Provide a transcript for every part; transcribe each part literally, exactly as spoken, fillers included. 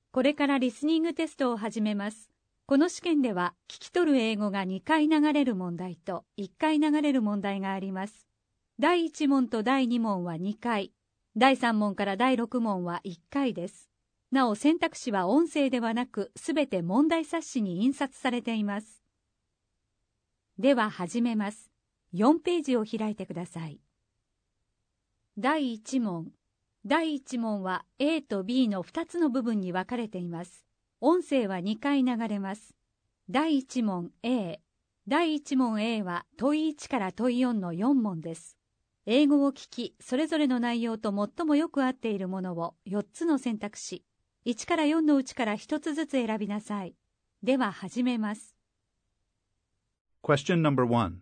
これからリスニングテストを始めます。この試験では聞き取る英語がにかい流れる問題といっかい流れる問題があります。だいいち問とだいに問はにかい、だいさん問からだいろく問はいっかいです。なお選択肢は音声ではなくすべて問題冊子に印刷されています。では始めます。よんページを開いてください。だいいち問。だいいち問は A と B のふたつの部分に分かれています。音声はにかい流れます。だいいち問 A。だいいち問 A は問いいちから問いよんのよん問です。英語を聞き、それぞれの内容と最もよく合っているものをよっつの選択肢、いちからよんのうちからひとつずつ選びなさい。では始めます。 Question number one.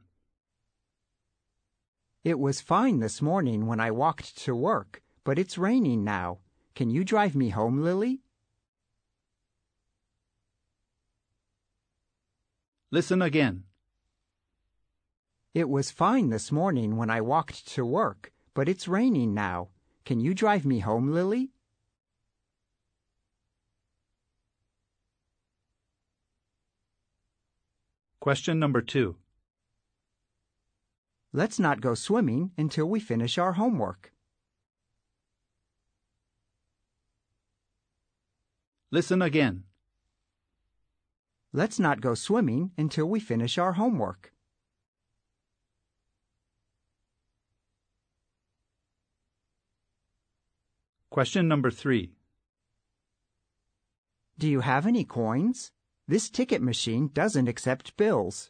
It was fine this morning when I walked to work, but it's raining now. Can you drive me home, Lily? Listen again. It was fine this morning when I walked to work, but it's raining now. Can you drive me home, Lily? Question number two. Let's not go swimming until we finish our homework. Listen again. Let's not go swimming until we finish our homework. Question number three. Do you have any coins? This ticket machine doesn't accept bills.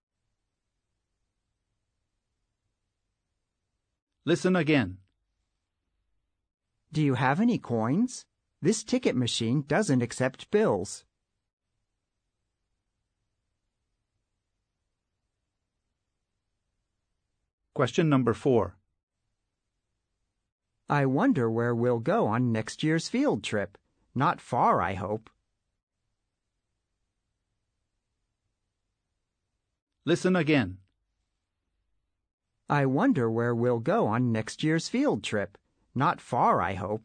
Listen again. Do you have any coins? This ticket machine doesn't accept bills. Question number four. I wonder where we'll go on next year's field trip. Not far, I hope. Listen again. I wonder where we'll go on next year's field trip. Not far, I hope.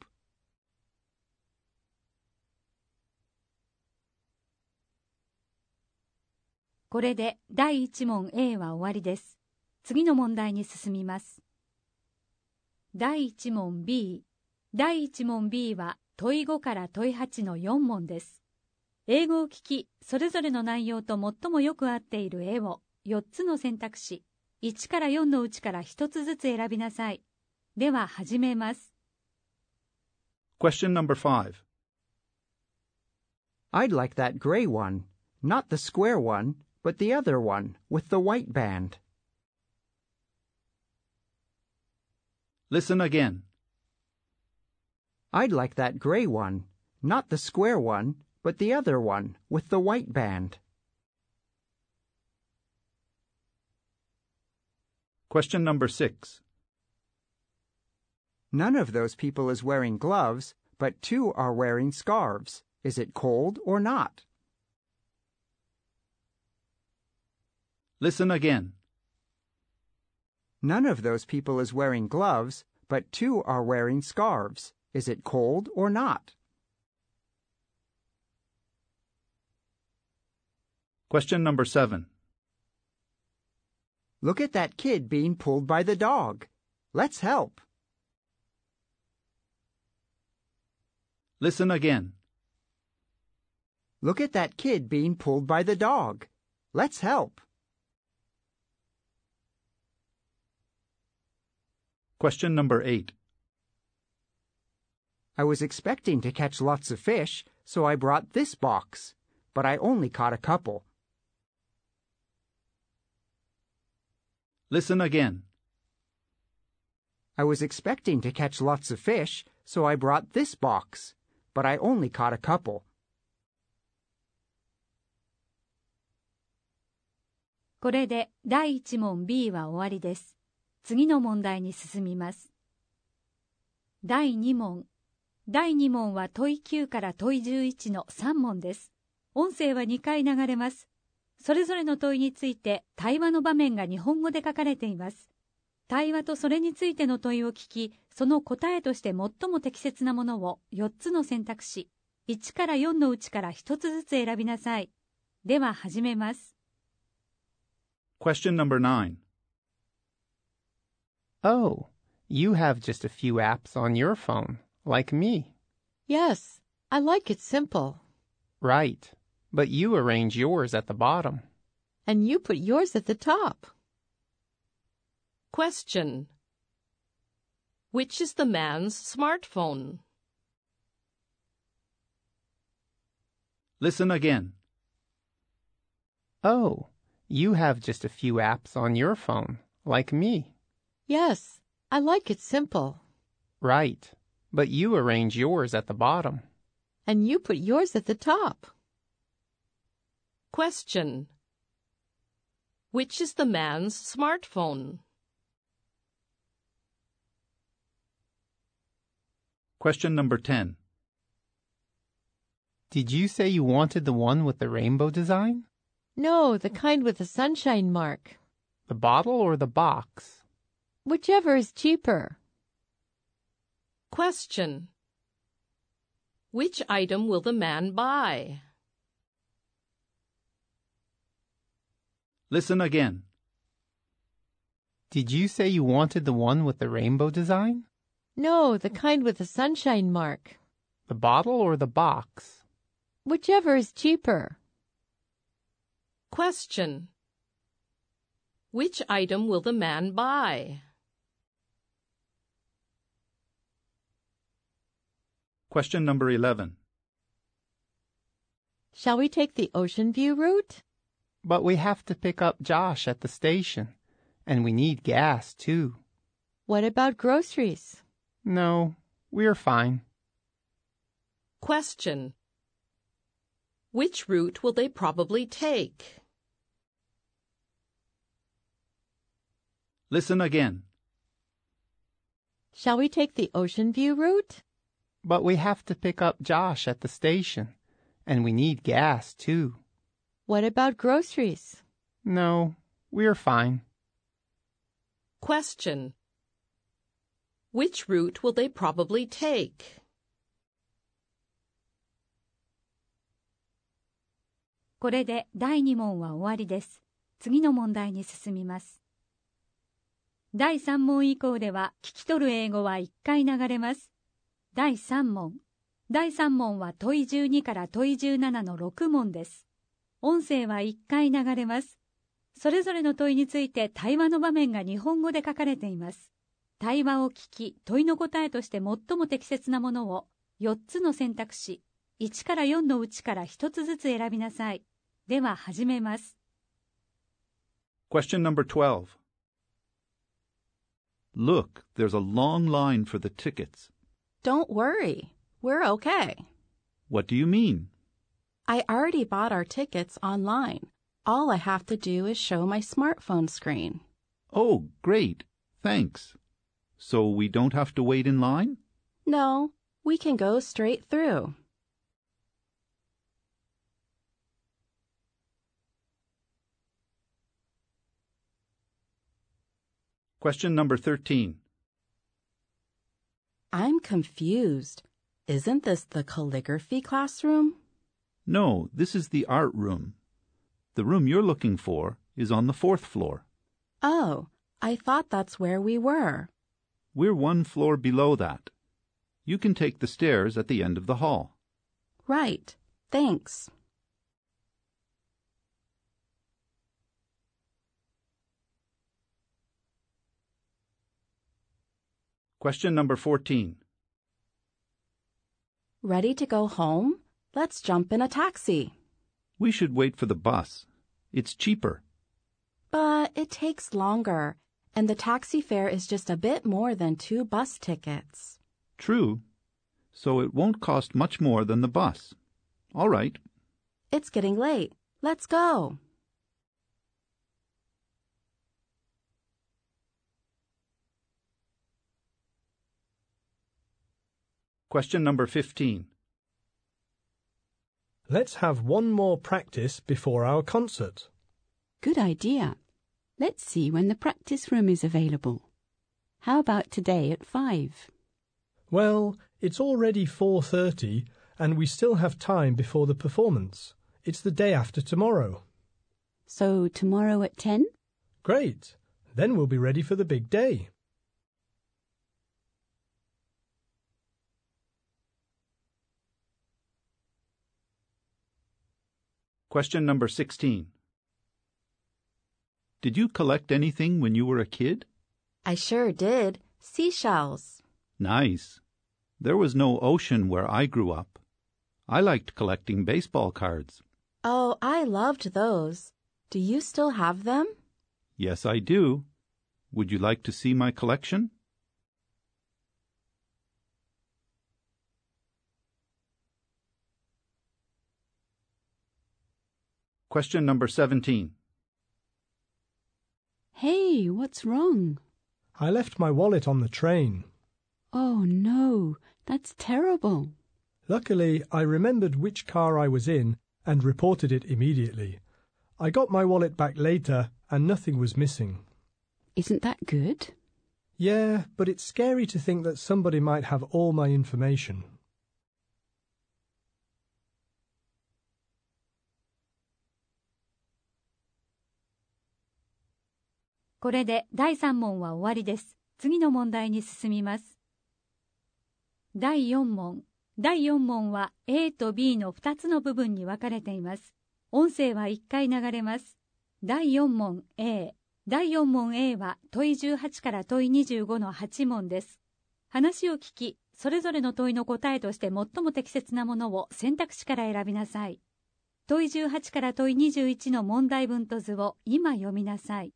「これでだいいち問 A は終わりです。次の問題に進みます。だいいち問 B。だいいち問 B は問いごから問いはちのよん問です。英語を聞き、それぞれの内容と最もよく合っている絵をよっつの選択肢、いちからよんのうちからひとつずつ選びなさい。では始めます。 Question number five. I'd like that gray one. Not the square one, but the other one, with the white band. Listen again. I'd like that gray one. Not the square one, but the other one, with the white band. Question number six. None of those people is wearing gloves, but two are wearing scarves. Is it cold or not? Listen again. None of those people is wearing gloves, but two are wearing scarves. Is it cold or not? Question number seven. Look at that kid being pulled by the dog. Let's help. Listen again. Look at that kid being pulled by the dog. Let's help. Question number eight. I was expecting to catch lots of fish, so I brought this box, but I only caught a couple. Listen again. I was expecting to catch lots of fish, so I brought this box, but I only caught a couple. これでだいいち問 B は終わりです。次の問題に進みます。だいに問。だいに問は問いきゅうから問いじゅういちのさん問です。音声はにかい流れます。それぞれの問いについて対話の場面が日本語で書かれています。対話とそれについての問いを聞き、その答えとして最も適切なものをよっつの選択肢、 いちからよんのうちからひとつずつ選びなさい。では始めます。 Question number nine. Oh, you have just a few apps on your phone, like me. Yes, I like it simple. Right, but you arrange yours at the bottom. And you put yours at the top. Question. Which is the man's smartphone? Listen again. Oh, you have just a few apps on your phone, like me. Yes, I like it simple. Right, but you arrange yours at the bottom. And you put yours at the top. Question. Which is the man's smartphone? Question number ten. Did you say you wanted the one with the rainbow design? No, the kind with the sunshine mark. The bottle or the box? Whichever is cheaper. Question. Which item will the man buy? Listen again. Did you say you wanted the one with the rainbow design? No, the kind with the sunshine mark. The bottle or the box? Whichever is cheaper. Question. Which item will the man buy? Question number eleven. Shall we take the Ocean View route? But we have to pick up Josh at the station, and we need gas, too. What about groceries? No, we're fine. Question. Which route will they probably take? Listen again. Shall we take the Ocean View route? But we have to pick up Josh at the station, and we need gas, too. What about groceries? No, we're fine. Question. Which route will they probably take? これでだいに問は終わりです。次の問題に進みます。だいさん問以降では聞き取る英語はいっかい流れます。だいさん問。だいさん問は問いじゅうにから問いじゅうななのろく問です。音声はいっかい流れます。それぞれの問いについて対話の場面が日本語で書かれています。対話を聞き、問いの答えとして最も適切なものをよっつの選択肢、いちからよんのうちからひとつずつ選びなさい。では始めます。 Question number twelve. Look, there's a long line for the tickets. Don't worry. We're okay. What do you mean? I already bought our tickets online. All I have to do is show my smartphone screen. Oh, great. Thanks. So we don't have to wait in line? No, we can go straight through. Question number thirteen. I'm confused. Isn't this the calligraphy classroom? No, this is the art room. The room you're looking for is on the fourth floor. Oh, I thought that's where we were. We're one floor below that. You can take the stairs at the end of the hall. Right. Thanks. Question number fourteen. Ready to go home? Let's jump in a taxi. We should wait for the bus. It's cheaper. But it takes longer, and the taxi fare is just a bit more than two bus tickets. True. So it won't cost much more than the bus. All right. It's getting late. Let's go. Question number fifteen. Let's have one more practice before our concert. Good idea. Let's see when the practice room is available. How about today at five? Well, it's already four thirty and we still have time before the performance. It's the day after tomorrow. So tomorrow at ten? Great. Then we'll be ready for the big day. Question number sixteen. Did you collect anything when you were a kid? I sure did. Seashells. Nice. There was no ocean where I grew up. I liked collecting baseball cards. Oh, I loved those. Do you still have them? Yes, I do. Would you like to see my collection? Question number seventeen. Hey, what's wrong? I left my wallet on the train. Oh no, that's terrible. Luckily, I remembered which car I was in and reported it immediately. I got my wallet back later and nothing was missing. Isn't that good? Yeah, but it's scary to think that somebody might have all my information. これでだいさん問は終わりです。次の問題に進みます。だいよん問。だいよん問は A と B のふたつの部分に分かれています。音声はいっかい流れます。だいよん問 A。だいよん問 A は問いじゅうはちから問いにじゅうごのはち問です。話を聞き、それぞれの問いの答えとして最も適切なものを選択肢から選びなさい。問いじゅうはちから問いにじゅういちの問題文と図を今読みなさい。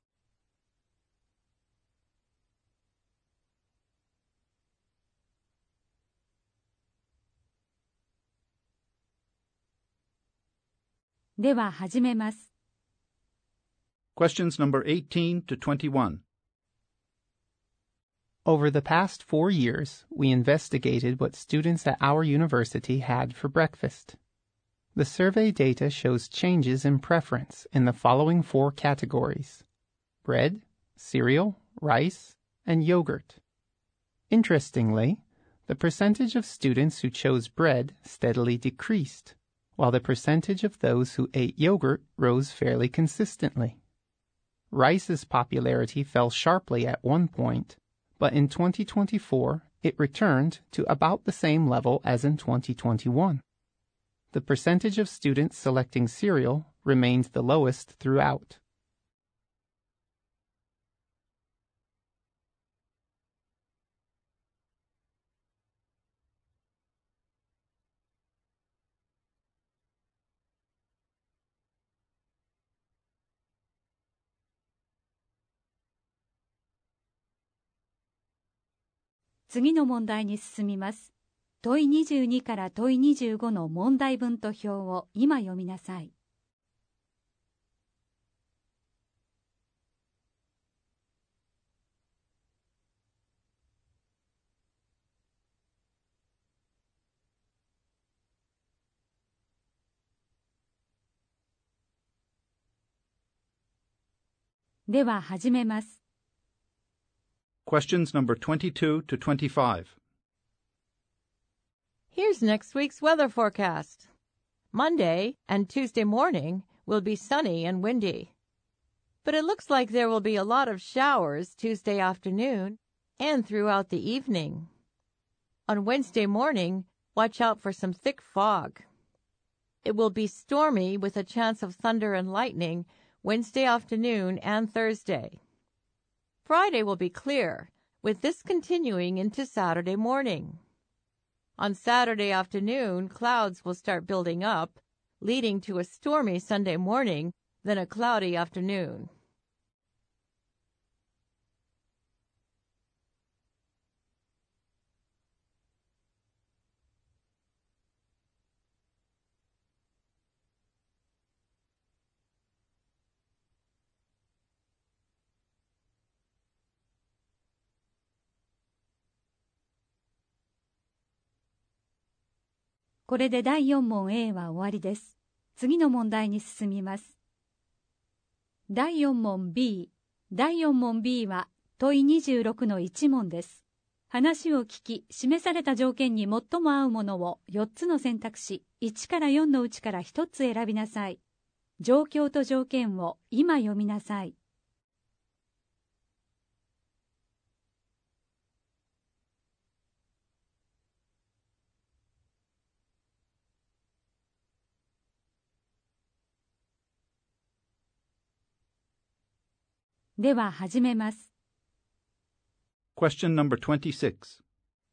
では始めます。 Questions number eighteen to twenty-one. Over the past four years, we investigated what students at our university had for breakfast. The survey data shows changes in preference in the following four categories: bread, cereal, rice, and yogurt. Interestingly, the percentage of students who chose bread steadily decreased, while the percentage of those who ate yogurt rose fairly consistently. Rice's popularity fell sharply at one point, but in twenty twenty-four it returned to about the same level as in twenty twenty-one. The percentage of students selecting cereal remained the lowest throughout. 「次の問題に進みます。問いにじゅうにから問いにじゅうごの問題文と表を今読みなさい。では始めます。 Questions number twenty-two to twenty-five. Here's next week's weather forecast. Monday and Tuesday morning will be sunny and windy. But it looks like there will be a lot of showers Tuesday afternoon and throughout the evening. On Wednesday morning, watch out for some thick fog. It will be stormy with a chance of thunder and lightning Wednesday afternoon and Thursday. Friday will be clear, with this continuing into Saturday morning. On Saturday afternoon, clouds will start building up, leading to a stormy Sunday morning, then a cloudy afternoon. これでだいよん問 A は終わりです。次の問題に進みます。だいよん問 B。だいよん問 B は問いにじゅうろくのいち問です。 話を聞き、示された条件に最も合うものをよっつの選択肢、いちからよんのうちからひとつ選びなさい。状況と条件を今読みなさい。では始めます。 Question number twenty-six.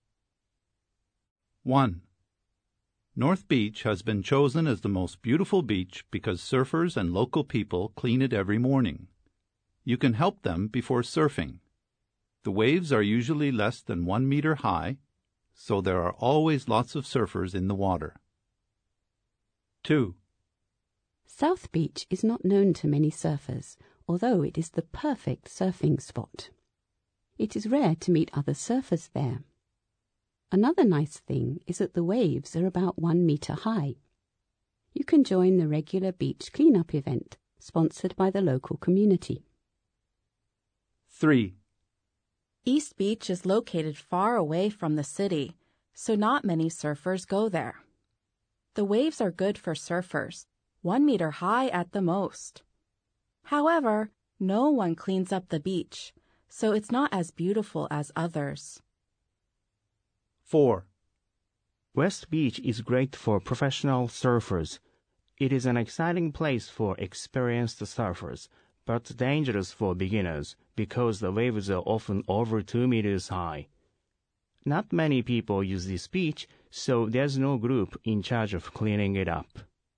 one. North Beach has been chosen as the most beautiful beach because surfers and local people clean it every morning. You can help them before surfing. The waves are usually less than one meter high, so there are always lots of surfers in the water. two. South Beach is not known to many surfers, although it is the perfect surfing spot. It is rare to meet other surfers there. Another nice thing is that the waves are about one meter high. You can join the regular beach cleanup event sponsored by the local community. three. East Beach is located far away from the city, so not many surfers go there. The waves are good for surfers, one meter high at the most. However, no one cleans up the beach, so it's not as beautiful as others. four. West Beach is great for professional surfers. It is an exciting place for experienced surfers, but dangerous for beginners because the waves are often over two meters high. Not many people use this beach, so there's no group in charge of cleaning it up.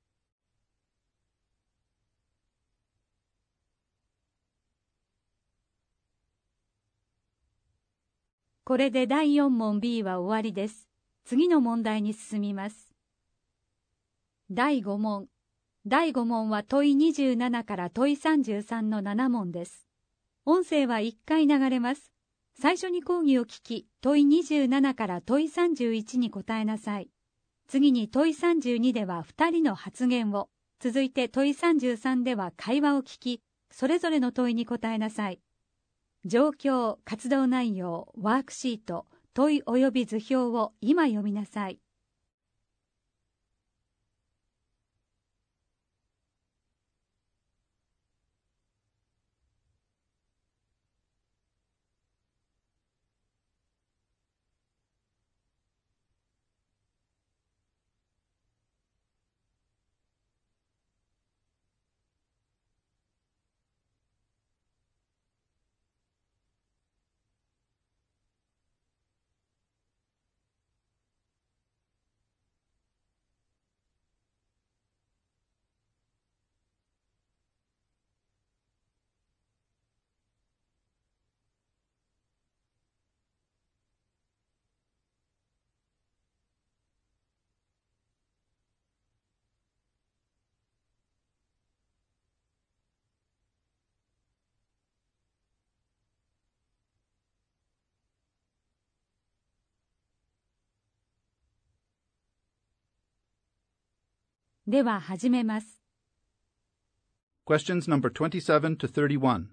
これでだいよん問 B は終わりです。次の問題に進みます。だいご問。だいご問は問いにじゅうななから問いさんじゅうさんのなな問です。音声はいっかい流れます。最初に講義を聞き、問いにじゅうななから問いさんじゅういちに答えなさい。次に問いさんじゅうにではふたりの発言を、続いて問いさんじゅうさんでは会話を聞き、それぞれの問いに答えなさい。状況、活動内容、ワークシート、問い及び図表を今読みなさい。では始めます。 Questions number twenty-seven to thirty-one.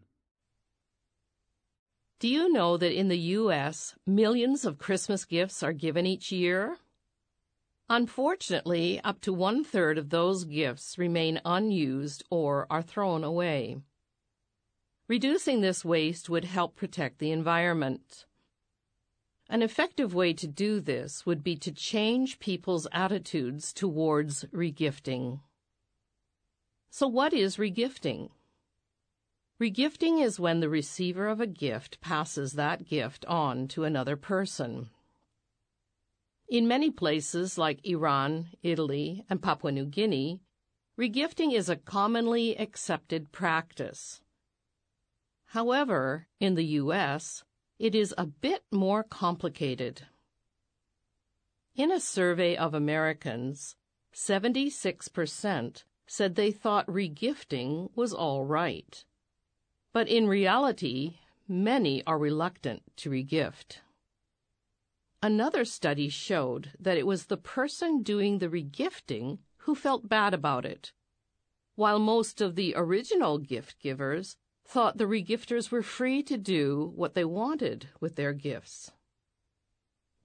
Do you know that in the U S, millions of Christmas gifts are given each year? Unfortunately, up to one-third of those gifts remain unused or are thrown away. Reducing this waste would help protect the environment. An effective way to do this would be to change people's attitudes towards regifting. So what is regifting? Regifting is when the receiver of a gift passes that gift on to another person. In many places like Iran, Italy, and Papua New Guinea, regifting is a commonly accepted practice. However, in the U S, it is a bit more complicated. In a survey of Americans, seventy-six percent said they thought regifting was all right. But in reality, many are reluctant to regift. Another study showed that it was the person doing the regifting who felt bad about it, while most of the original gift givers thought the regifters were free to do what they wanted with their gifts.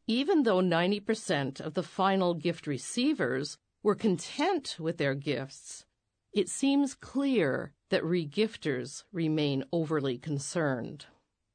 Even though ninety percent of the final gift receivers were content with their gifts, it seems clear that regifters remain overly concerned.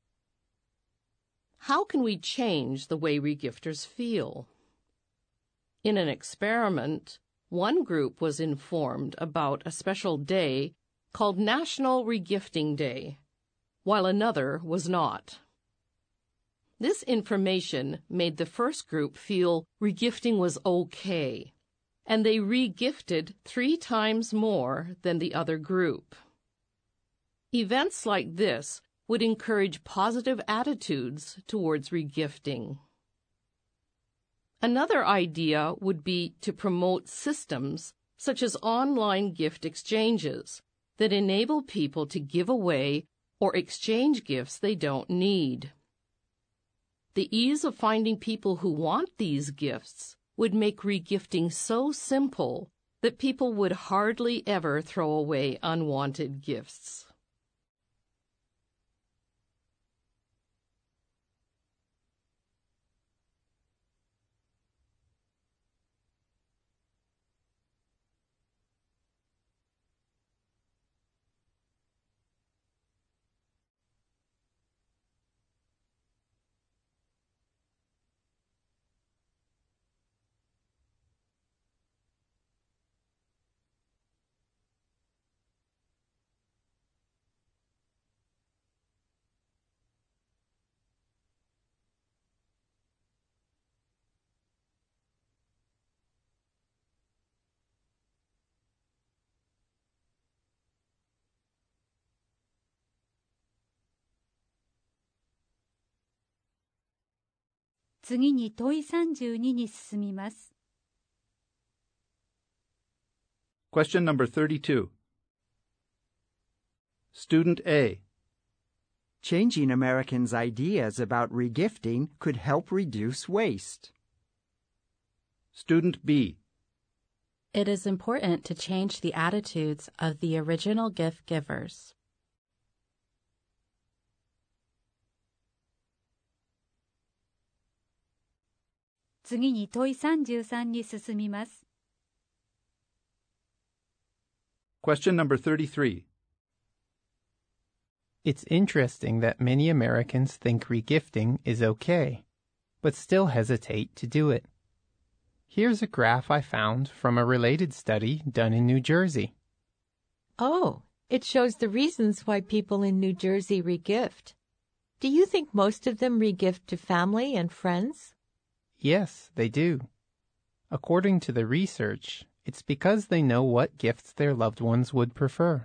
How can we change the way regifters feel? In an experiment, one group was informed about a special day called National Regifting Day, while another was not. This information made the first group feel regifting was okay, and they regifted three times more than the other group. Events like this would encourage positive attitudes towards regifting. Another idea would be to promote systems such as online gift exchanges that enable people to give away or exchange gifts they don't need. The ease of finding people who want these gifts would make regifting so simple that people would hardly ever throw away unwanted gifts. 次に問いさんじゅうにに進みます。 Question number thirty-two. Student A. Changing Americans' ideas about regifting could help reduce waste. Student B. It is important to change the attitudes of the original gift givers. 次に問いさんじゅうさんに進みます。 Question number thirty-three. It's interesting that many Americans think regifting is okay, but still hesitate to do it. Here's a graph I found from a related study done in New Jersey. Oh, it shows the reasons why people in New Jersey regift. Do you think most of them regift to family and friends? Yes, they do. According to the research, it's because they know what gifts their loved ones would prefer.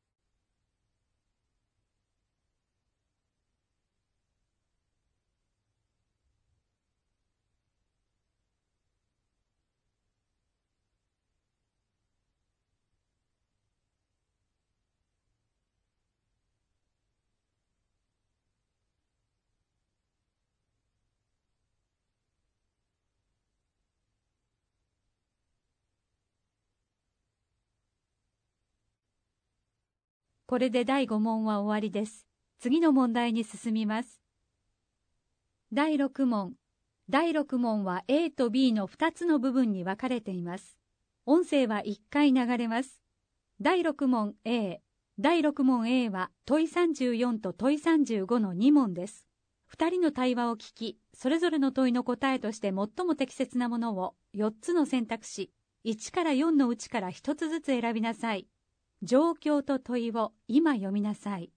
これでだいご問は終わりです。次の問題に進みます。だいろく問。だいろく問は A と B のふたつの部分に分かれています。音声はいっかい流れます。だいろく問 A。だいろく問 A は問いさんじゅうよんと問いさんじゅうごのに問です。ふたりの対話を聞き、それぞれの問いの答えとして最も適切なものをよっつの選択肢、いちからよんのうちからひとつずつ選びなさい。状況と問いを今読みなさい。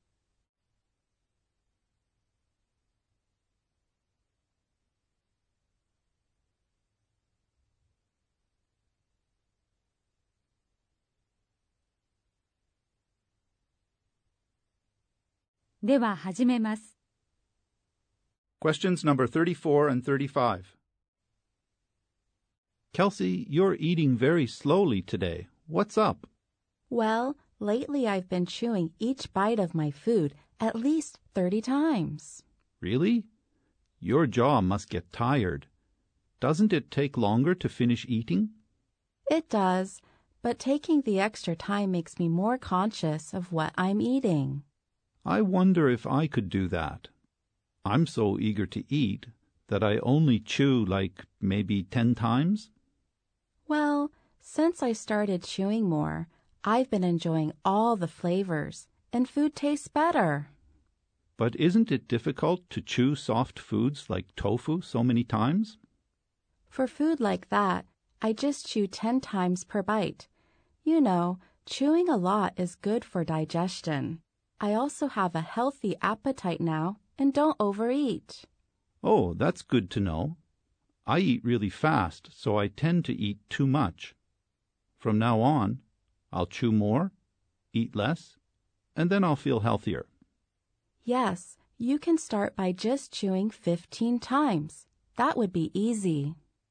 では始めます。 Questions number thirty-four and thirty-five. Kelsey, you're eating very slowly today. What's up? Well, lately I've been chewing each bite of my food at least thirty times. Really? Your jaw must get tired. Doesn't it take longer to finish eating? It does, but taking the extra time makes me more conscious of what I'm eating. I wonder if I could do that. I'm so eager to eat, That I only chew like maybe ten times? Well, since I started chewing more, I've been enjoying all the flavors, and food tastes better. But isn't it difficult to chew soft foods like tofu so many times? For food like that, I just chew ten times per bite. You know, chewing a lot is good for digestion. I also have a healthy appetite now and don't overeat. Oh, that's good to know. I eat really fast, so I tend to eat too much. From now on, I'll chew more, eat less, and then I'll feel healthier. Yes, you can start by just chewing fifteen times. That would be easy.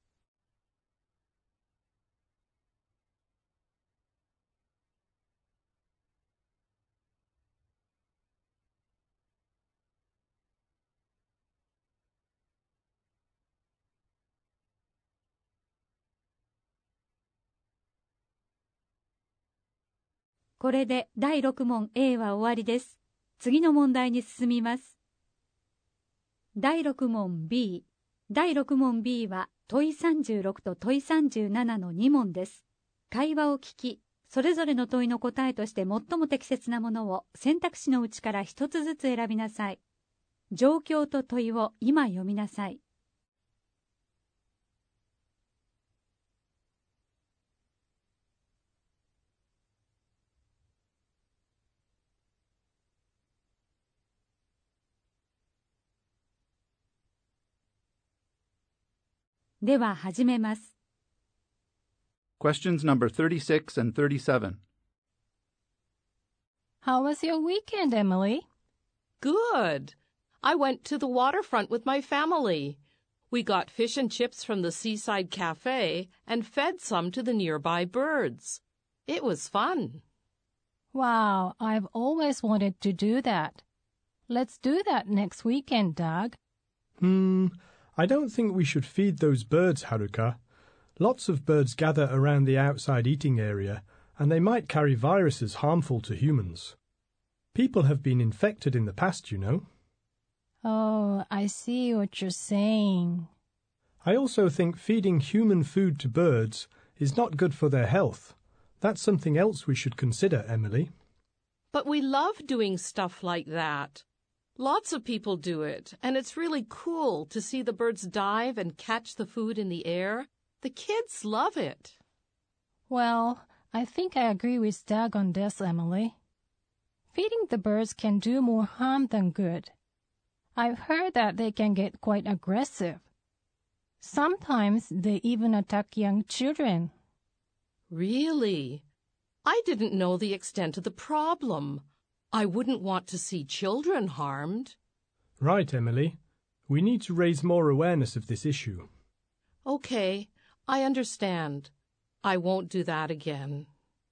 これでだいろく問 A は終わりです。次の問題に進みます。だいろく問 B。だいろく問 B は問いさんじゅうろくと問いさんじゅうななのに問です。会話を聞き、それぞれの問いの答えとして最も適切なものを選択肢のうちから一つずつ選びなさい。状況と問いを今読みなさい。では始めます。 Questions number thirty-six and thirty-seven. How was your weekend, Emily? Good. I went to the waterfront with my family. We got fish and chips from the seaside cafe and fed some to the nearby birds. It was fun. Wow, I've always wanted to do that. Let's do that next weekend, Doug. Hmm, I don't think we should feed those birds, Haruka. Lots of birds gather around the outside eating area, and they might carry viruses harmful to humans. People have been infected in the past, you know. Oh, I see what you're saying. I also think feeding human food to birds is not good for their health. That's something else we should consider, Emily. But we love doing stuff like that. Lots of people do it, and it's really cool to see the birds dive and catch the food in the air. The kids love it. Well, I think I agree with Doug on this, Emily. Feeding the birds can do more harm than good. I've heard that they can get quite aggressive. Sometimes they even attack young children. Really? I didn't know the extent of the problem. I wouldn't want to see children harmed. Right, Emily. We need to raise more awareness of this issue. Okay, I understand. I won't do that again.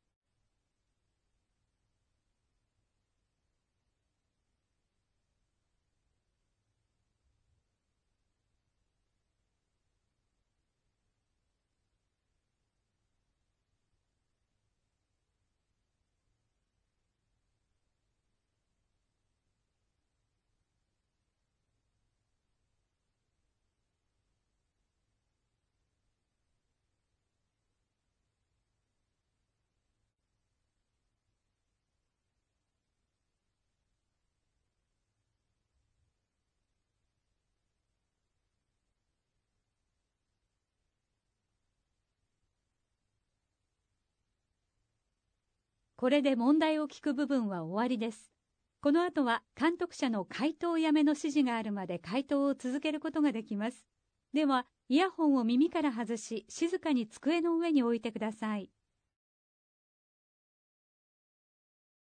これで問題を聞く部分は終わりです。この後は監督者の回答やめの指示があるまで回答を続けることができます。では、イヤホンを耳から外し、静かに机の上に置いてください。